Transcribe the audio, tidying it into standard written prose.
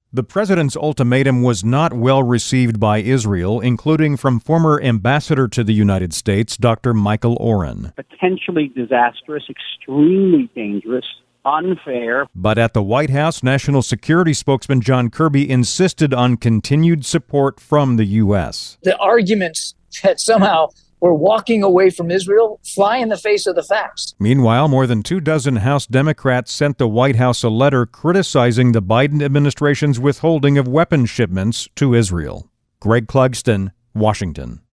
The president's ultimatum was not well received by Israel, including from former ambassador to the United States, Dr. Michael Oren. Potentially disastrous, extremely dangerous, unfair. But at the White House, National Security spokesman John Kirby insisted on continued support from the U.S. The arguments that somehow we're walking away from Israel fly in the face of the facts. Meanwhile, more than 24 House Democrats sent the White House a letter criticizing the Biden administration's withholding of weapons shipments to Israel. Greg Clugston, Washington.